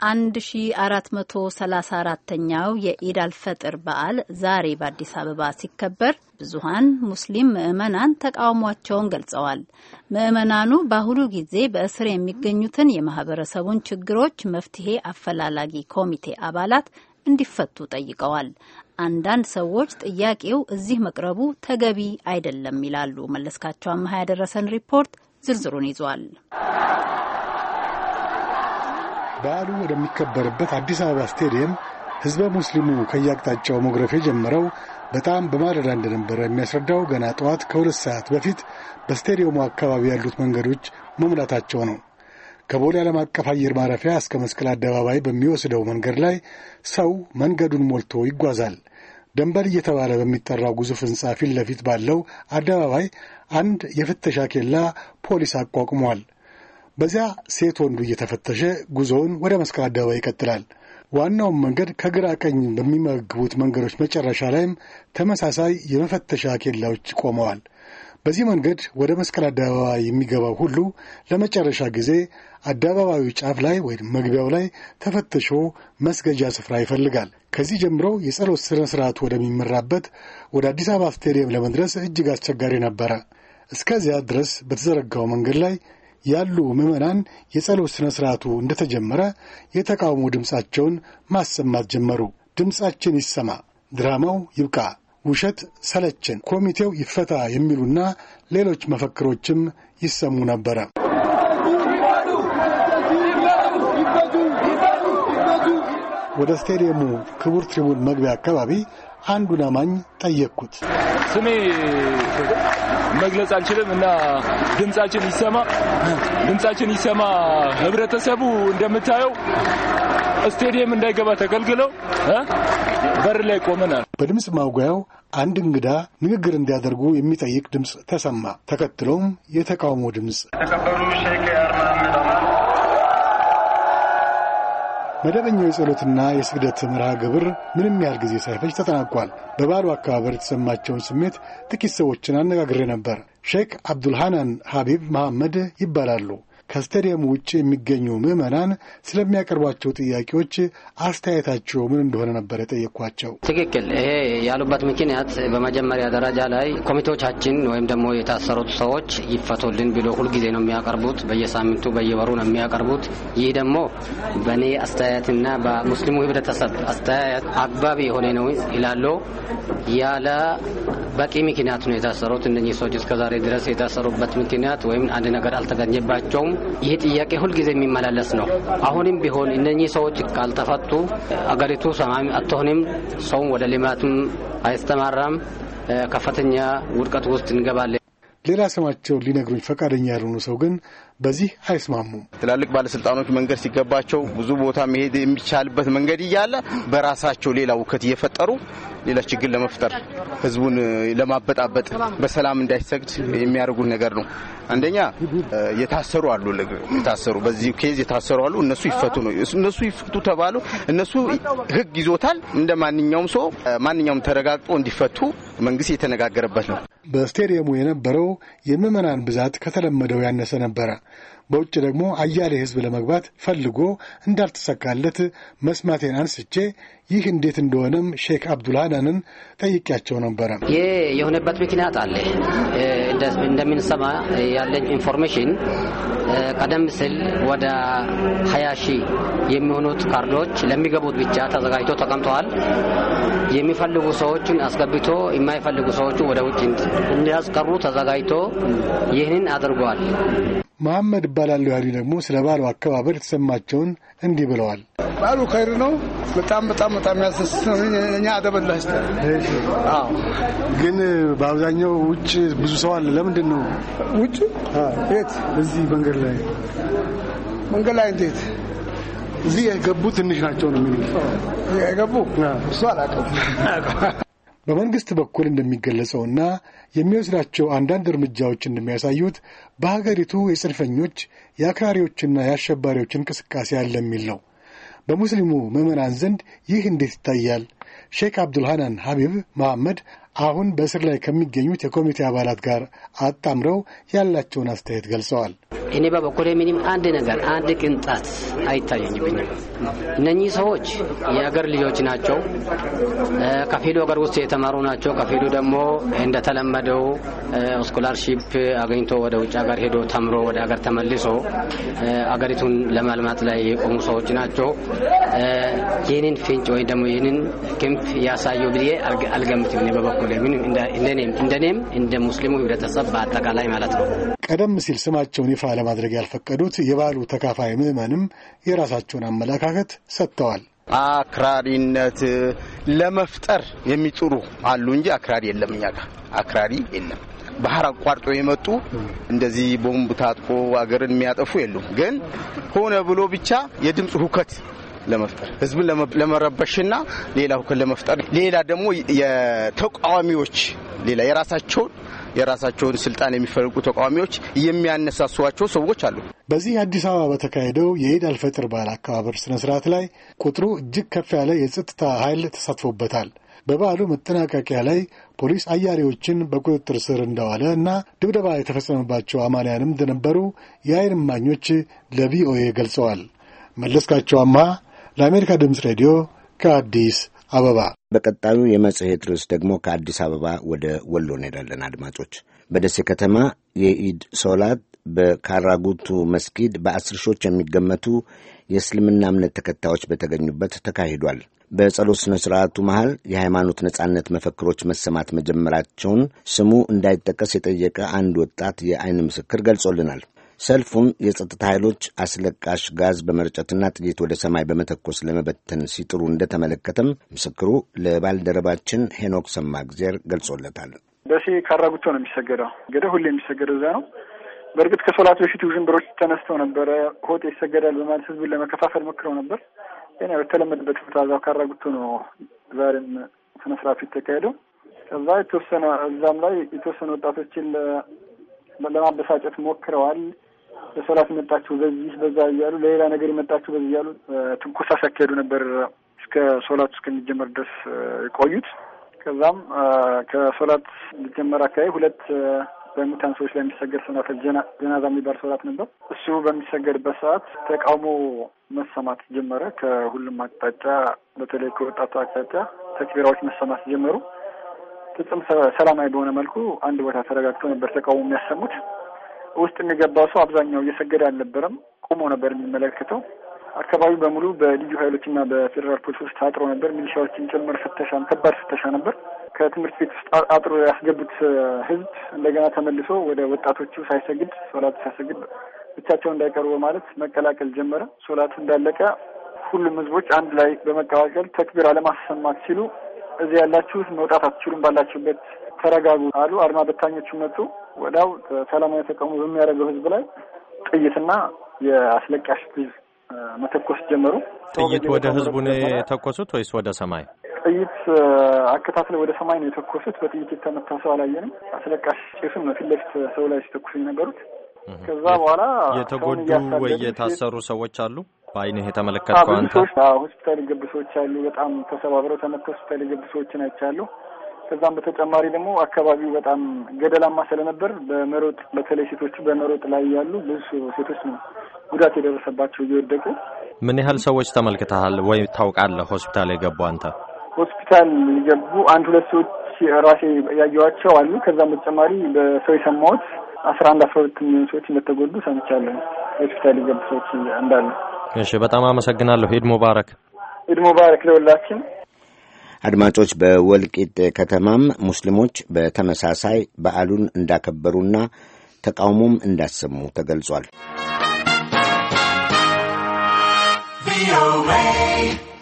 1434ኛው የኢድ አልፈጥር በዓል ዛሬ በአዲስ አበባ ሲከበር ብዙሃን ሙስሊም ምዕመናን ተቃውሟቸውን ገልጸዋል። ምዕመናኑ በአሁኑ ጊዜ በእስር የሚገኙትን የማህበረሰቡን ችግሮች መፍትሄ አፈላላጊ ኮሚቴ አባላት እንዲፈቱ ጠይቀዋል። አንዳንድ ሰዎች ጥያቄው እዚህ መቅረቡ ተገቢ አይደለም ይላሉ። መለስካቸው አማሃ ያደረሰን ሪፖርት ዝርዝሩን ይዟል። በዓሉ ወደሚከበርበት አዲስ አበባ ስቴዲየም ህዝበ ሙስሊሙ ከያቅጣጫው መግረፍ የጀመረው በጣም በማለዳ እንደነበረ የሚያስረዳው ገና ጠዋት ከ2 ሰዓት በፊት በስቴዲየሙ አካባቢ ያሉት መንገዶች መሙላታቸው ነው። ከቦሌ ዓለም አቀፍ አየር ማረፊያ እስከ መስቀል አደባባይ በሚወስደው መንገድ ላይ ሰው መንገዱን ሞልቶ ይጓዛል። ደንበር እየተባለ በሚጠራው ግዙፍ ህንጻ ፊት ለፊት ባለው አደባባይ አንድ የፍተሻ ኬላ ፖሊስ አቋቁሟል። በዚያ ሴት ወንዱ እየተፈተሸ ጉዞውን ወደ መስቀል አደባባይ ይቀጥላል። ዋናው መንገድ ከግራ ቀኝ በሚመግቡት መንገዶች መጨረሻ ላይም ተመሳሳይ የመፈተሻ ኬላዎች ቆመዋል። በዚህ መንገድ ወደ መስቀል አደባባይ የሚገባው ሁሉ ለመጨረሻ ጊዜ አደባባዩ ጫፍ ላይ ወይም መግቢያው ላይ ተፈትሾ መስገጃ ስፍራ ይፈልጋል። ከዚህ ጀምሮ የጸሎት ስነ ስርዓቱ ወደሚመራበት ወደ አዲስ አበባ ስቴዲየም ለመድረስ እጅግ አስቸጋሪ ነበረ። እስከዚያ ድረስ በተዘረጋው መንገድ ላይ ያሉ ምዕመናን የጸሎት ስነ ስርዓቱ እንደተጀመረ የተቃውሞ ድምጻቸውን ማሰማት ጀመሩ። ድምጻችን ይሰማ፣ ድራማው ይብቃ፣ ውሸት ሰለችን፣ ኮሚቴው ይፈታ የሚሉና ሌሎች መፈክሮችም ይሰሙ ነበር። ወደ ስቴዲየሙ ክቡር ትሪቡን መግቢያ አካባቢ አንዱን አማኝ ጠየቅኩት። ስሜ መግለጽ አልችልም እና ድምጻችን ይሰማ ህብረተሰቡ እንደምታየው ስቴዲየም እንዳይገባ ተከልክለው በር ላይ ቆመናል። በድምጽ ማጉያው አንድ እንግዳ ንግግር እንዲያደርጉ የሚጠይቅ ድምጽ ተሰማ። ተከትሎም የተቃውሞ ድምጽ። ተከበሩ ሼክ አርማን መደበኛው የጸሎትና የስግደት መርሃ ግብር ምንም ያህል ጊዜ ሳይፈጅ ተጠናቋል። በበዓሉ አከባበር የተሰማቸውን ስሜት ጥቂት ሰዎችን አነጋግሬ ነበር። ሼክ አብዱልሃናን ሀቢብ መሐመድ ይባላሉ። ከስቴዲየሙ ውጭ የሚገኙ ምዕመናን ስለሚያቀርቧቸው ጥያቄዎች አስተያየታቸው ምን እንደሆነ ነበር የጠየኳቸው። ትክክል። ይሄ ያሉበት ምክንያት በመጀመሪያ ደረጃ ላይ ኮሚቴዎቻችን ወይም ደግሞ የታሰሩት ሰዎች ይፈቱልን ብሎ ሁልጊዜ ነው የሚያቀርቡት። በየሳምንቱ በየወሩ ነው የሚያቀርቡት። ይህ ደግሞ በእኔ አስተያየትና በሙስሊሙ ህብረተሰብ አስተያየት አግባብ የሆነ ነው ይላሉ። ያለ በቂ ምክንያት ነው የታሰሩት። እነዚህ ሰዎች እስከዛሬ ድረስ የታሰሩበት ምክንያት ወይም አንድ ነገር አልተገኘባቸውም። ይህ ጥያቄ ሁልጊዜ የሚመላለስ ነው። አሁንም ቢሆን እነዚህ ሰዎች ካልተፈቱ አገሪቱ ሰላም አትሆንም፣ ሰው ወደ ልማትም አይስተማራም፣ ከፍተኛ ውድቀት ውስጥ እንገባለን። ሌላ ስማቸው ሊነግሩኝ ፈቃደኛ ያልሆኑ ሰው ግን በዚህ አይስማሙም። ትላልቅ ባለስልጣኖች መንገድ ሲገባቸው ብዙ ቦታ መሄድ የሚቻልበት መንገድ እያለ በራሳቸው ሌላ ውከት እየፈጠሩ ሌላ ችግር ለመፍጠር ህዝቡን ለማበጣበጥ በሰላም እንዳይሰግድ የሚያደርጉት ነገር ነው። አንደኛ የታሰሩ አሉ፣ በዚህ ኬዝ የታሰሩ አሉ። እነሱ ይፈቱ ነው። እነሱ ይፈቱ ተባሉ። እነሱ ህግ ይዞታል። እንደ ማንኛውም ሰው ማንኛውም ተረጋግጦ እንዲፈቱ መንግስት የተነጋገረበት ነው። በስቴዲየሙ የነበረው የምዕመናን ብዛት ከተለመደው ያነሰ ነበረ። በውጭ ደግሞ አያሌ ህዝብ ለመግባት ፈልጎ እንዳልተሳካለት መስማቴን አንስቼ ይህ እንዴት እንደሆነም ሼክ አብዱልሃናንን ጠይቄያቸው ነበረ። ይህ የሆነበት ምክንያት አለ። እንደምንሰማ ያለኝ ኢንፎርሜሽን ቀደም ሲል ወደ 20,000 የሚሆኑት ካርዶች ለሚገቡት ብቻ ተዘጋጅቶ ተቀምጠዋል። የሚፈልጉ ሰዎችን አስገብቶ የማይፈልጉ ሰዎችን ወደ ውጭ እንዲያስቀሩ ተዘጋጅቶ ይህንን አድርጓል። መሐመድ ይባላሉ ያሉ ደግሞ ስለ በዓሉ አከባበር የተሰማቸውን እንዲህ ብለዋል። በዓሉ ኸይር ነው። በጣም ያስደስት ነው። እኛ አደበላሽ ግን በአብዛኛው ውጭ ብዙ ሰው አለ። ለምንድን ነው ውጭ? የት? እዚህ መንገድ ላይ እንዴት? እዚህ የገቡ ትንሽ ናቸው ነው የሚሉት። የገቡ እሱ አላውቅም። በመንግስት በኩል እንደሚገለጸውና የሚወስዳቸው አንዳንድ እርምጃዎች እንደሚያሳዩት በሀገሪቱ የጽንፈኞች የአክራሪዎችና የአሸባሪዎች እንቅስቃሴ አለ የሚል ነው። በሙስሊሙ ምዕመናን ዘንድ ይህ እንዴት ይታያል? ሼክ አብዱልሃናን ሀቢብ መሐመድ አሁን በእስር ላይ ከሚገኙት የኮሚቴ አባላት ጋር አጣምረው ያላቸውን አስተያየት ገልጸዋል። እኔ በበኩሌ ምንም አንድ ነገር አንድ ቅንጣት አይታየኝብኝም። እነኚህ ሰዎች የአገር ልጆች ናቸው። ከፊሉ አገር ውስጥ የተማሩ ናቸው። ከፊሉ ደግሞ እንደተለመደው ስኮላርሺፕ አገኝቶ ወደ ውጭ ሀገር ሄዶ ተምሮ ወደ ሀገር ተመልሶ አገሪቱን ለማልማት ላይ የቆሙ ሰዎች ናቸው። ይህንን ፍንጭ ወይ ደግሞ ይህንን ክንፍ ያሳየው ብዬ አልገምትም። እኔ በበኩሌ እንደኔም እንደ ሙስሊሙ ህብረተሰብ በአጠቃላይ ማለት ነው። ቀደም ሲል ስማቸውን ይፋ ለማድረግ ያልፈቀዱት የባሉ ተካፋይ ምዕመንም የራሳቸውን አመለካከት ሰጥተዋል። አክራሪነት ለመፍጠር የሚጥሩ አሉ እንጂ አክራሪ የለም። እኛ ጋር አክራሪ የለም። ባህር አቋርጦ የመጡ እንደዚህ ቦምብ ታጥቆ አገርን የሚያጠፉ የሉም። ግን ሆነ ብሎ ብቻ የድምጽ ሁከት ለመፍጠር ህዝብን ለመረበሽና ሌላ ሁከት ለመፍጠር ሌላ ደግሞ የተቃዋሚዎች ሌላ የራሳቸውን ስልጣን የሚፈልጉ ተቃዋሚዎች የሚያነሳሷቸው ሰዎች አሉ። በዚህ አዲስ አበባ በተካሄደው የኢድ አልፈጥር በዓል አከባበር ስነ ስርዓት ላይ ቁጥሩ እጅግ ከፍ ያለ የጸጥታ ኃይል ተሳትፎበታል። በበዓሉ መጠናቀቂያ ላይ ፖሊስ አያሌዎችን በቁጥጥር ስር እንዳዋለ እና ድብደባ የተፈጸመባቸው አማንያንም እንደነበሩ የዓይን እማኞች ለቪኦኤ ገልጸዋል። መለስካቸው አምሃ ለአሜሪካ ድምፅ ሬዲዮ ከአዲስ አበባ። በቀጣዩ የመጽሔት ርዕስ ደግሞ ከአዲስ አበባ ወደ ወሎ እንሄዳለን። አድማጮች፣ በደሴ ከተማ የኢድ ሶላት በካራጉቱ መስጊድ በ10 ሺዎች የሚገመቱ የእስልምና እምነት ተከታዮች በተገኙበት ተካሂዷል። በጸሎት ስነ ስርዓቱ መሃል የሃይማኖት ነጻነት መፈክሮች መሰማት መጀመራቸውን ስሙ እንዳይጠቀስ የጠየቀ አንድ ወጣት የዓይን ምስክር ገልጾልናል። ሰልፉን የጸጥታ ኃይሎች አስለቃሽ ጋዝ በመርጨትና ጥይት ወደ ሰማይ በመተኮስ ለመበተን ሲጥሩ እንደተመለከተም ምስክሩ ለባልደረባችን ሄኖክ ሰማግዜር ገልጾለታል። ደሴ ካራጉቶ ነው የሚሰገደው። እንግዲህ ሁሌ የሚሰገደው እዛ ነው። በእርግጥ ከሶላት በፊት ውዥንብሮች ተነስተው ነበረ። ሆጤ ይሰገዳል በማለት ህዝቡን ለመከፋፈል ሞክረው ነበር። ግን ያው የተለመደበት ቦታ እዛው ካራጉቶ ነው ዛሬም ስነ ስርዓቱ የተካሄደው። ከዛ እዛም ላይ የተወሰኑ ወጣቶችን ለማበሳጨት ሞክረዋል። ለሶላት የመጣችሁ በዚህ በዛ እያሉ ለሌላ ነገር የመጣችሁ በዚህ እያሉ ትንኮሳ ሲያካሄዱ ነበር እስከ ሶላቱ እስከሚጀመር ድረስ የቆዩት። ከዛም ከሶላት ሊጀመር አካባቢ ሁለት በሙታን ሰዎች ላይ የሚሰገድ ሶላት ጀናዛ የሚባል ሶላት ነበር። እሱ በሚሰገድበት ሰዓት ተቃውሞ መሰማት ጀመረ። ከሁሉም አቅጣጫ በተለይ ከወጣቱ አቅጣጫ ተክቢራዎች መሰማት ጀመሩ። ፍጹም ሰላማዊ በሆነ መልኩ አንድ ቦታ ተረጋግተው ነበር ተቃውሞ የሚያሰሙት። ውስጥ የሚገባው ሰው አብዛኛው እየሰገደ አልነበረም፣ ቆሞ ነበር የሚመለከተው። አካባቢው በሙሉ በልዩ ኃይሎችና በፌዴራል ፖሊሶች ታጥሮ ነበር። ሚሊሻዎችን ጭምር ከባድ ፍተሻ ነበር። ከትምህርት ቤት ውስጥ አጥሮ ያስገቡት ህዝብ እንደገና ተመልሶ ወደ ወጣቶቹ ሳይሰግድ ሶላቱ ሳይሰግድ ብቻቸው እንዳይቀሩ በማለት መቀላቀል ጀመረ። ሶላቱ እንዳለቀ ሁሉም ህዝቦች አንድ ላይ በመቀላቀል ተክቢራ ለማሰማት ሲሉ እዚህ ያላችሁ መውጣት አትችሉም፣ ባላችሁበት ተረጋጉ አሉ። አድማ በታኞቹ መጡ። ወዲያው ሰላማዊ ተቃውሞ በሚያደርገው ህዝብ ላይ ጥይትና የአስለቃሽ ጋዝ መተኮስ ጀመሩ። ጥይት ወደ ህዝቡ ነው የተኮሱት ወይስ ወደ ሰማይ? ጥይት አከታትለው ወደ ሰማይ ነው የተኮሱት። በጥይት የተመታ ሰው አላየንም። አስለቃሽ ጭሱም ነው ፊት ለፊት ሰው ላይ ሲተኩሱ የነበሩት። ከዛ በኋላ የተጎዱ ወይ የታሰሩ ሰዎች አሉ? በአይንህ የተመለከትከው አንተ? ሆስፒታል የገቡ ሰዎች አሉ። በጣም ተሰባብረው ተመተው ሆስፒታል የገቡ ሰዎችን አይቻለሁ። ከዛም በተጨማሪ ደግሞ አካባቢው በጣም ገደላማ ስለነበር በመሮጥ በተለይ ሴቶቹ በመሮጥ ላይ ያሉ ብዙ ሴቶች ነው ጉዳት የደረሰባቸው እየወደቁ። ምን ያህል ሰዎች ተመልክተሃል ወይ ታውቃለህ ሆስፒታል የገቡ አንተ? ሆስፒታል የገቡ አንድ ሁለት ሰዎች ራሴ ያየኋቸው አሉ። ከዛም በተጨማሪ በሰው የሰማሁት 11-12 የሚሆኑ ሰዎች እንደተጎዱ ሰምቻለሁ። ሆስፒታል የገቡ ሰዎች እንዳሉ። እሺ፣ በጣም አመሰግናለሁ። ኢድ ሙባረክ። ኢድ ሙባረክ ለሁላችን። አድማጮች፣ በወልቂጤ ከተማም ሙስሊሞች በተመሳሳይ በዓሉን እንዳከበሩና ተቃውሞም እንዳሰሙ ተገልጿል።